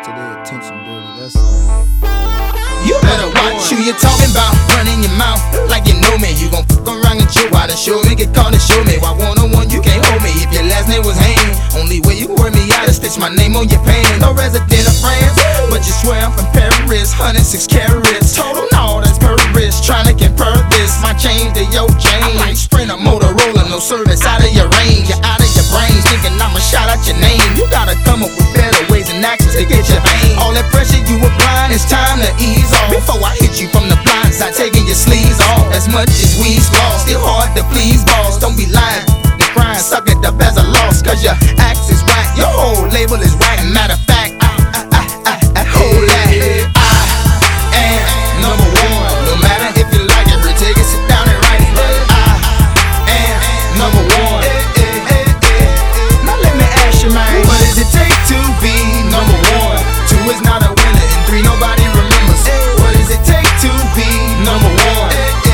to their attention dirty, that's all. You better watch who you talking about, running your mouth like you know me. You gon' fuck around and chill out and show me, get caught and show me. Why one-on-one you can't hold me if your last name was Hain? Only way you can work me out is stitch my name on your pants. No resident of France, but you swear I'm from Paris. 106 carats, total no, that's per wrist. Tryna compare this, my change to your chain. I like sprint a Motorola, no service out of your range. You're out of your brains, thinking I'ma shout out your name. You gotta come up with better ways and actions to get your vein. All that pressure you applying, it's time to ease off. Before I hit you from the blind side, taking your sleeves off. As much as we's lost, still hard to please boss. Don't be lying, the crying, suck it up as a loss. Cause your axe is whack, your whole label is whack. Matter of fact, hold that. I am number one. No matter if you like it or take it, sit down and write it. I am number one. Now let me ask you, man, what does it take to be number one? 2 is not a winner, and 3 nobody remembers. What does it take to be number one?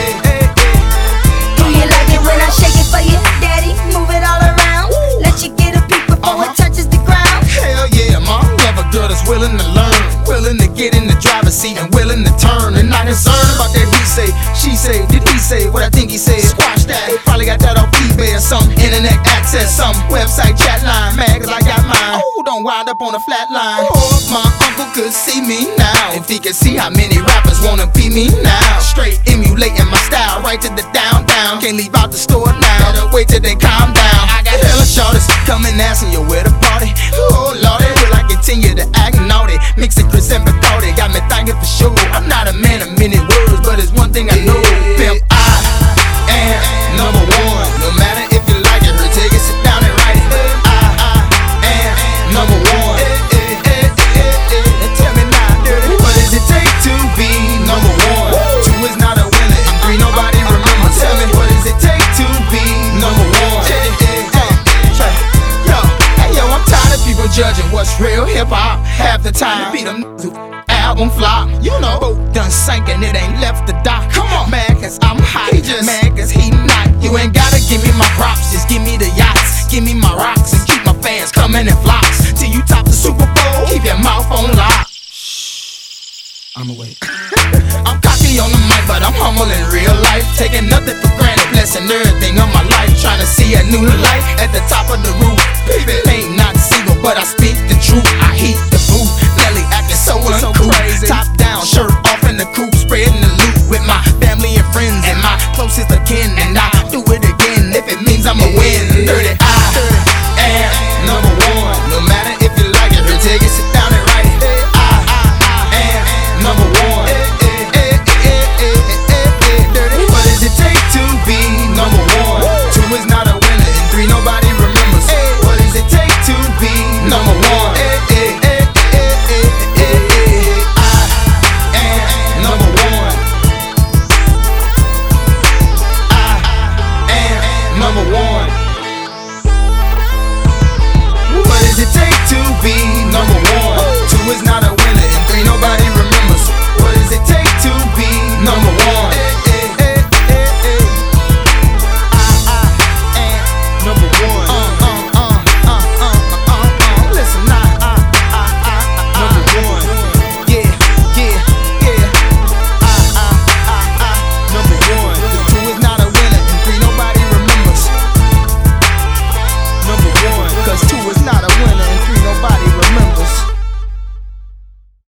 Do you like it when I shake it for you, daddy? Move it all around. Let you get a peek before it touches the ground. Hell yeah, mom, love a girl that's willing to learn, willing to get in the driver's seat and willing to turn. And not concerned about that he say, she say, did he say what I think he said? Squash that, he probably got that off eBay or some internet access, some website chat line, man, cause I got mine. Oh, don't wind up on a flat line. Oh, if my uncle could see me now, if he could see how many rappers wanna be me now. Straight emulating my style, right to the down. Can't leave out the store now, gotta wait till they calm down. I got hella shorties coming asking you where the party. Oh lordy, will I continue to act naughty? Mixing Chris and Bacardi, got me thinking for sure. I'm not a man of many words, but it's one thing I know. Pimp, I am number one. No matter if you like it or take it, sit down and write it. I am number one. Tell me now, dirty, what does it take to be number one? 2 is not a winner, and 3 nobody remembers. Tell me, what does it take to be number one? Yo, I'm tired of people judging what's real hip-hop. Half the time, beat them album flop. You know, boat done sank and it ain't left the dock. Come on, man, cause I'm hot. He just mad cause he not. You ain't gotta give me my props, just give me the yachts. Give me my rocks and keep my fans coming in flocks. Till you top the Super Bowl, keep your mouth on lock. I'ma wait. I'm cocky on the mic, but I'm humble in real life. Taking nothing for granted, blessing everything of my life. Trying to see a new light at the top of the roof. Baby, ain't not single, but I speak